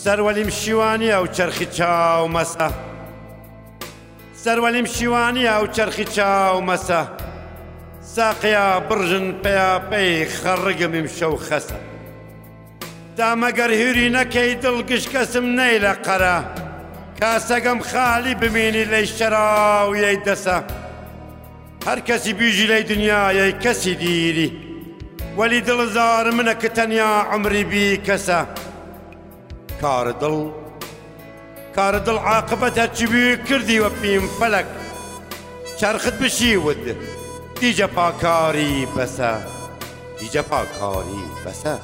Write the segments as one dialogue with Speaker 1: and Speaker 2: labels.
Speaker 1: سەروەلیم شیوانیە و چەرخی چاو مەسە سەروەلیم شیوانیە و چەرخی چاو مەسە ساقیا بڕژن پێیاپەی خەڕگمیم شەو خەسە تا مەگەر هوری نەکەی دڵگشت کەسم نەی لە قەرە کاسەگەم خالی بمینی لەی شەراویەی دەسە هەر کەسی بیژی لەی دنیایەی کەسی دیری وەلی دڵزار منە کە تەنیا عمری بی کەسە کار دڵ عاقبەت هەرچی بوی کردیوە پیم فەلەک چرخت بشیوت دیجە پاکاری بەسە دیجە پاکاری بەسە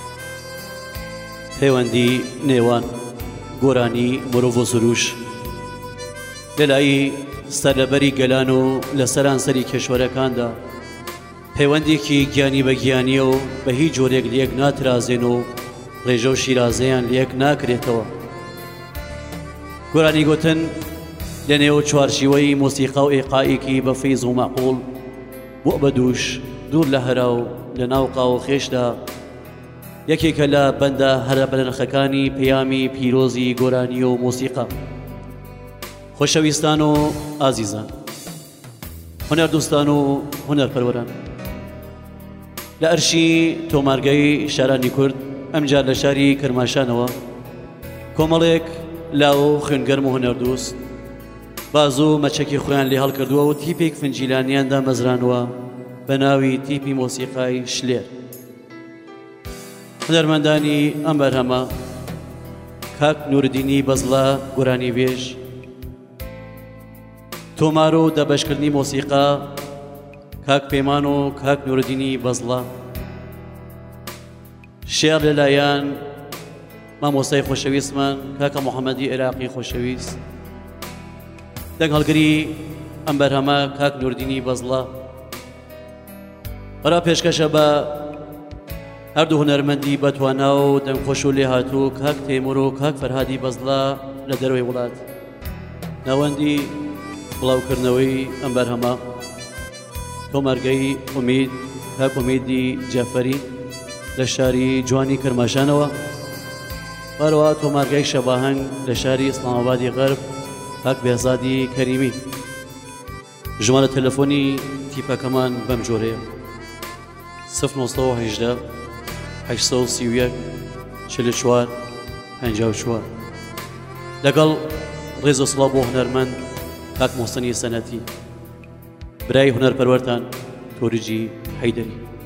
Speaker 2: پەیوەندی نێوان گۆرانی مرۆڤ و سروش لەلایی سەرلەبەری گەلان و لە سەرانسەری کێشوەرەکاندا پەیوەندێکی گیانی بە گیانیە و بە هیچ جۆرێک لەیەک ناترازێن و ڕێژە و شیرازەیان لەیەک ناکرێتەوە گۆرانی گوتن لە نێو چوارچیوەی مۆسیقا و ئێقائێکی بە فەیز و مەعقوڵ بۆ بەدووش دوور لە هەرا و لە ناو قاو و خێشدا یەکێکە لە بەندە هەرە بەنرخەکانی پەیامی پیرۆزی گۆرانی و مۆسیقا خۆشەویستان و ئازیزان هونەردوستان و هونەرپەروەران لە ئەرشی تۆمارگەی شارانی کورد ئەمجار لە شاری کرماشانەوە کۆمەڵێک لاو و خوێنگەرم و هونەردوست باز و مەچەکی خۆیان لێ هەڵکردووە و تیپێک فنجیلانیاندا مەزرانوە بە ناوی تیپی مۆسیقای شلێر هونەرمەندانی ئەم بەرهەمە کاک نوردینی بەزڵە گۆرانی وێژ تۆمار و دەبەشکردنی مۆسیقا کاک پێمان و کاک نوردینی بەزڵە شێر لەلایەن مامۆستای خۆشەویستمان کاکە محەممەدی عێراقی خۆشەویست دەنگ هەڵگری ئەم بەرهەمە کاک نوردینی بەزڵە بەرا پێشکەشە بە هەردوو هونەرمەندی بەتوانا و دەمخۆش و لێهاتوو کاک تەیموور و کاک فەرهادی بەزڵە لە دەروی وڵات ناوەندی بڵاوکردنەوەی ئەم بەرهەمە تۆمارگەی ئومید کاک ئومیدی جەفەری لە شاری جوانی کرماشانەوە بەرەوە تۆمارگەی شەباهەنگ لە شاری ئیسلامابادی غەرب کاک بێزادی کەریمی ژمارە تەلەفۆنی تیپەکەمان بەم جۆرەیە 0918 831 44 54 لەگەڵ ڕێز و سڵاو بۆ هونەرمەند کاک مۆسەنی سەنەتی برای هونەرپەروەرتان تۆریجی حەیدەری